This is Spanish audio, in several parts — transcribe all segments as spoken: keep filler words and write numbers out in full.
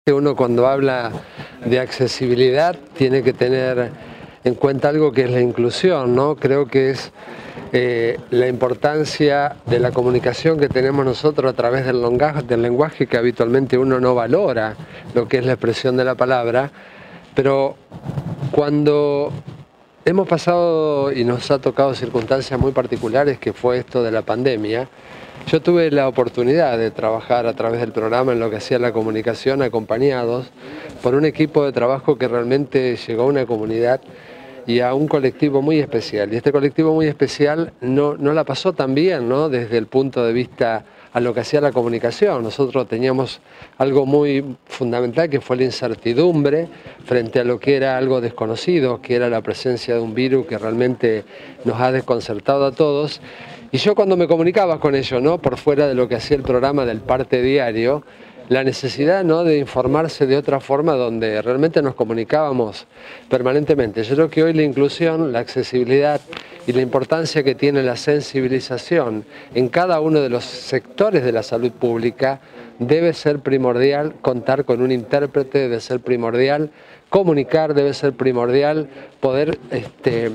Uno cuando habla de accesibilidad tiene que tener en cuenta algo que es la inclusión, ¿no? Creo que es eh, la importancia de la comunicación que tenemos nosotros a través del lenguaje, del lenguaje que habitualmente uno no valora, lo que es la expresión de la palabra, pero cuando hemos pasado y nos ha tocado circunstancias muy particulares, que fue esto de la pandemia, yo tuve la oportunidad de trabajar a través del programa en lo que hacía la comunicación, acompañados por un equipo de trabajo que realmente llegó a una comunidad y a un colectivo muy especial. Y este colectivo muy especial no, no la pasó tan bien, ¿no? Desde el punto de vista a lo que hacía la comunicación. Nosotros teníamos algo muy fundamental, que fue la incertidumbre frente a lo que era algo desconocido, que era la presencia de un virus que realmente nos ha desconcertado a todos. Y yo cuando me comunicaba con ellos, ¿no? Por fuera de lo que hacía el programa del parte diario, la necesidad, ¿no? De informarse de otra forma donde realmente nos comunicábamos permanentemente. Yo creo que hoy la inclusión, la accesibilidad y la importancia que tiene la sensibilización en cada uno de los sectores de la salud pública debe ser primordial. Contar con un intérprete debe ser primordial, comunicar debe ser primordial, poder este,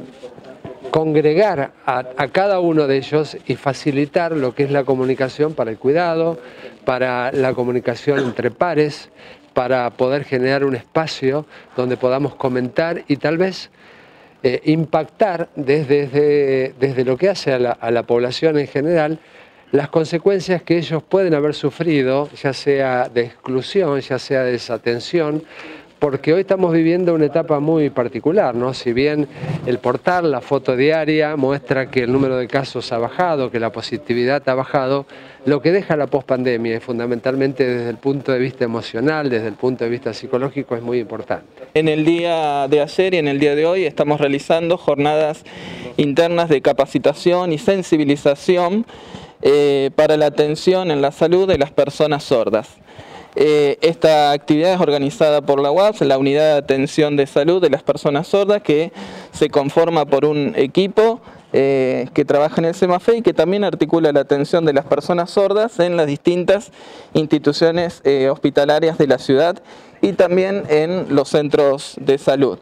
congregar a, a cada uno de ellos y facilitar lo que es la comunicación para el cuidado, para la comunicación entre pares, para poder generar un espacio donde podamos comentar y tal vez eh, impactar desde, desde, desde lo que hace a la, a la población en general las consecuencias que ellos pueden haber sufrido, ya sea de exclusión, ya sea de desatención, porque hoy estamos viviendo una etapa muy particular, ¿no? Si bien el portal, la foto diaria, muestra que el número de casos ha bajado, que la positividad ha bajado, lo que deja la pospandemia, y fundamentalmente desde el punto de vista emocional, desde el punto de vista psicológico, es muy importante. En el día de ayer y en el día de hoy estamos realizando jornadas internas de capacitación y sensibilización eh, para la atención en la salud de las personas sordas. Eh, esta actividad es organizada por la U A P S, la Unidad de Atención de Salud de las Personas Sordas, que se conforma por un equipo eh, que trabaja en el SEMAFE y que también articula la atención de las personas sordas en las distintas instituciones eh, hospitalarias de la ciudad y también en los centros de salud.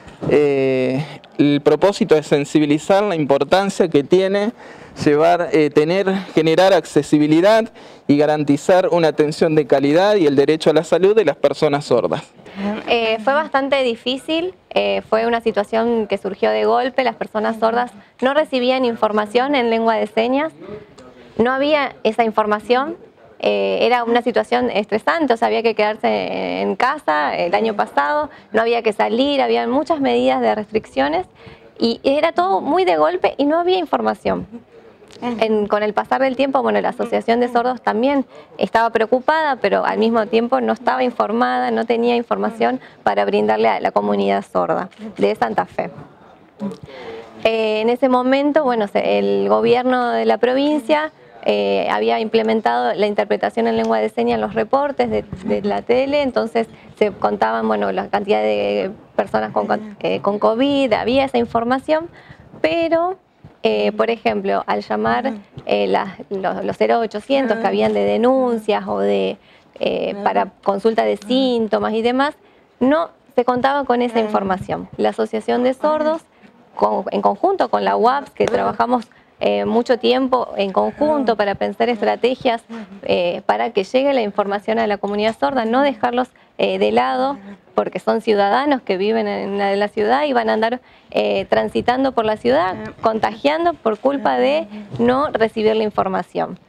Eh, el propósito es sensibilizar la importancia que tiene llevar, eh, tener, generar accesibilidad y garantizar una atención de calidad y el derecho a la salud de las personas sordas. Eh, fue bastante difícil, eh, fue una situación que surgió de golpe, las personas sordas no recibían información en lengua de señas, no había esa información. Eh, era una situación estresante, o sea, había que quedarse en casa el año pasado, no había que salir, había muchas medidas de restricciones y era todo muy de golpe y no había información. En, con el pasar del tiempo, bueno, la Asociación de Sordos también estaba preocupada, pero al mismo tiempo no estaba informada, no tenía información para brindarle a la comunidad sorda de Santa Fe. Eh, en ese momento, bueno, el gobierno de la provincia Eh, había implementado la interpretación en lengua de señas en los reportes de, de la tele, entonces se contaban, bueno, la cantidad de personas con, eh, con COVID, había esa información, pero, eh, por ejemplo, al llamar eh, la, los, los cero ochocientos que habían de denuncias o de eh, para consulta de síntomas y demás, no se contaba con esa información. La Asociación de Sordos, con, en conjunto con la U A P S, que trabajamos Eh, mucho tiempo en conjunto para pensar estrategias eh, para que llegue la información a la comunidad sorda, no dejarlos eh, de lado, porque son ciudadanos que viven en la, en la ciudad y van a andar eh, transitando por la ciudad, contagiando por culpa de no recibir la información.